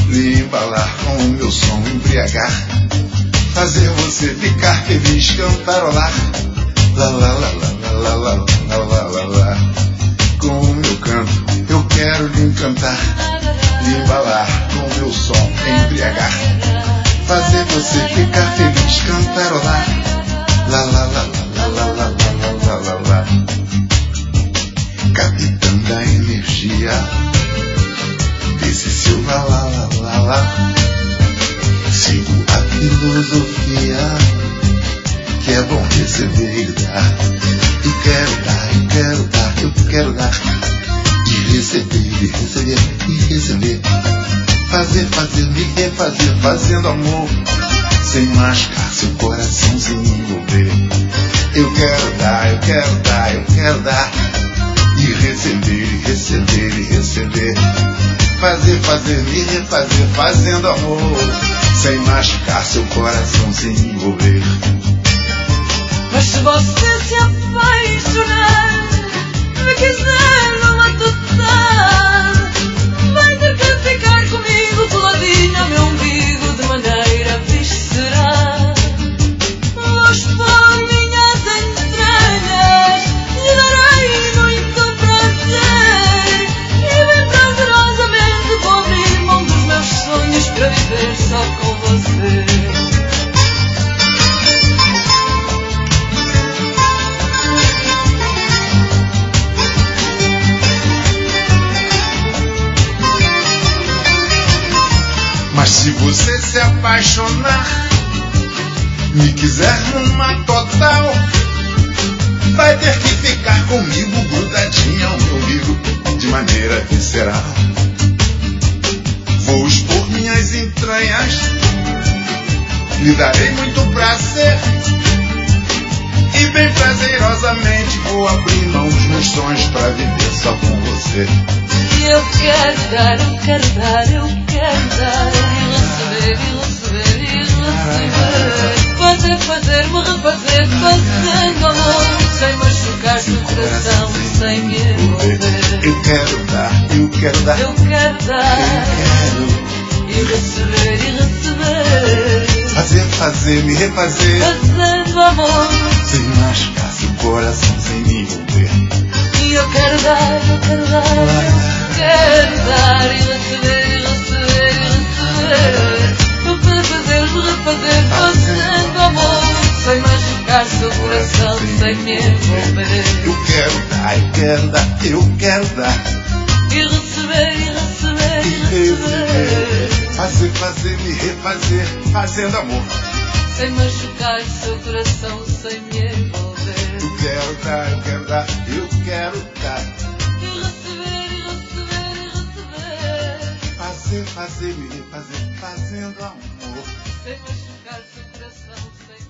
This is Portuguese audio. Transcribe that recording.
lhe embalar com o meu som, embriagar, fazer você ficar feliz, cantarolar, lá lá lá lá lá lá lá lá lá lá. Com o meu canto eu quero lhe encantar, lhe embalar com o meu som, embriagar, fazer você ficar feliz, cantarolar, lá lá lá lá lá lá lá lá lá. Capitã da energia desse seu lá lá lá lá lá. Sigo a filosofia que é bom receber e dar. Eu quero dar, eu quero dar, eu quero dar. E receber, e receber, e receber. Fazer, fazer, me refazer, fazendo amor, sem machucar seu coração, sem envolver. Eu quero dar, eu quero dar, eu quero dar. E receber, e receber, e receber. Fazer, fazer, me refazer, fazendo amor, sem machucar seu coração, sem envolver. Mas se você se apaixonar, me quiser numa total, vai ter que ficar comigo coladinho ao meu umbigo de maneira visceral. Vou expor minhas entranhas, lhe darei muito prazer, e bem prazerosamente vou abrir mão dos meus sonhos para viver só com você. Mas se você se apaixonar, me quiser numa total, vai ter que ficar comigo grudadinha ao meu umbigo de maneira visceral. Vou expor minhas entranhas, lhe darei muito prazer, e bem prazerosamente vou abrir mão dos meus sonhos para viver só com você. Eu quero dar, eu quero dar, eu quero dar, e receber, e receber, e receber. Fazer, fazer, me refazer, fazendo amor, sem machucar seu coração, sem me envolver. Eu quero dar, eu quero dar, eu quero dar, eu quero. E receber, e receber. Fazer, fazer, me refazer, fazendo amor, sem machucar seu coração, sem me envolver. E eu quero dar, eu quero dar. Quero dar e receber, e receber, e receber. Fazer, fazer, refazer, fazendo amor, sem machucar seu coração, sem me envolver. Eu quero dar, eu quero dar, eu quero dar. E receber, e receber, e receber. Fazer, fazer, me refazer, fazendo amor, sem machucar seu coração, sem me envolver. Eu quero dar, eu quero dar, eu quero dar. Fazer, fazer, me refazer, fazendo amor, sem machucar seu coração, sem